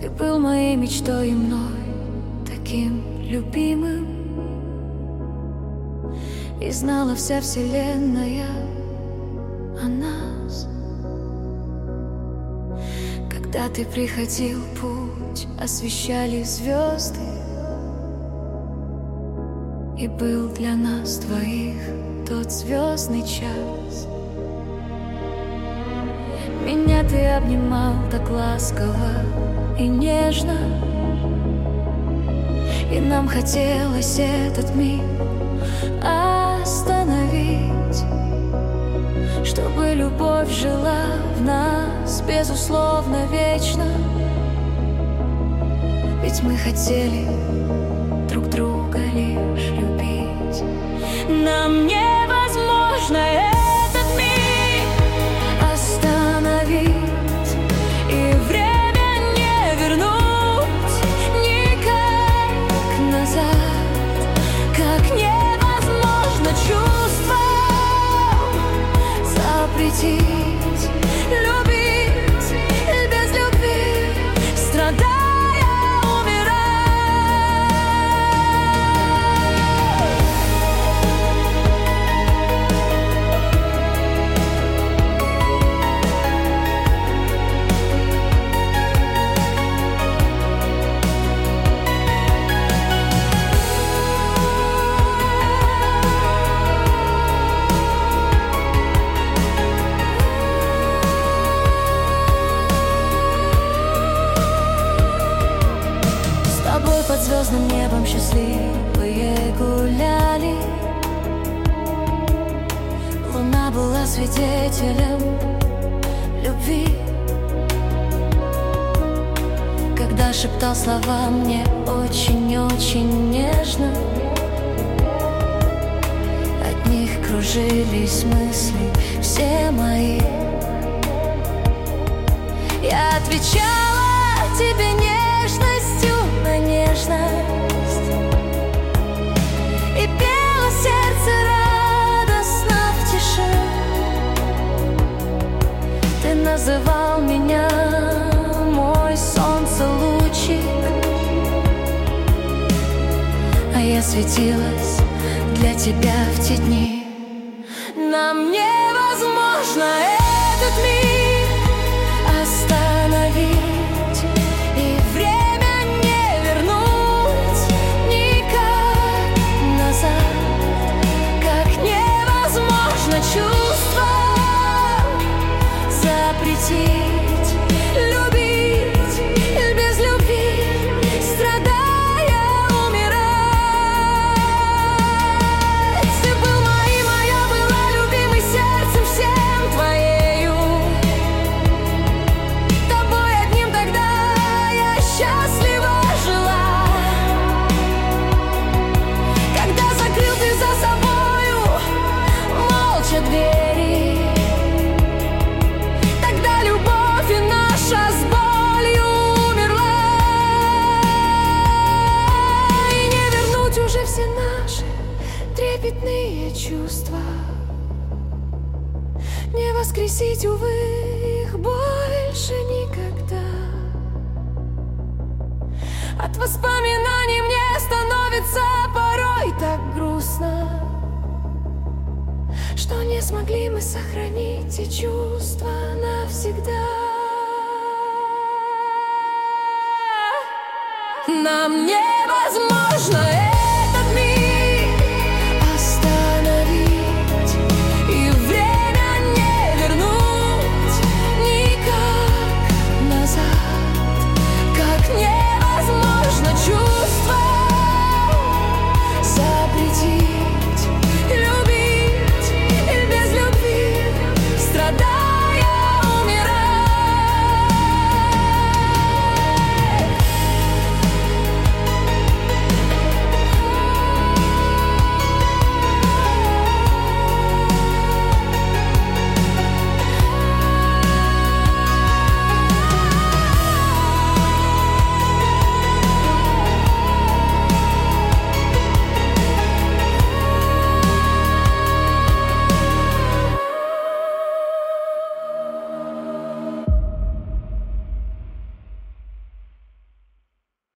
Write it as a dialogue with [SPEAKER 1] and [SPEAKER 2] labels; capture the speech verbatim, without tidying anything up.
[SPEAKER 1] Ты был моей мечтой и мной таким любимым, и знала вся вселенная о нас. Когда ты приходил, путь освещали звезды, и был для нас двоих тот звездный час. Меня ты обнимал так ласково и нежно, и нам хотелось этот миг остановить, чтобы любовь жила в нас безусловно вечно. Ведь мы хотели друг друга лишь любить. Нам невозможно этот миг остановить, и время не вернуть никак назад. Как невозможно чувства запретить, любить без любви, страдать. Под звездным небом счастливые гуляли. Луна была свидетелем любви, когда шептал слова мне очень-очень нежно. От них кружились мысли все мои. Я отвечала тебе нежностью на нежность, и пело сердце радостно в тиши. Ты называл меня мой солнце-лучик, а я светилась для тебя в те дни. Нам невозможно этот миг остановить, чувства запретить, любить без любви, страдая, умирать. Ты был моим, а я была любимой сердцем всем твоею. Тобой одним тогда я счастлива жила. Когда закрыл ты за собою двери, тогда любовь и наша с болью умерла. И не вернуть уже все наши трепетные чувства, не воскресить, увы, их больше никогда. От воспоминаний мне становится порой так грустно, что не смогли мы сохранить те чувства навсегда. Нам невозможно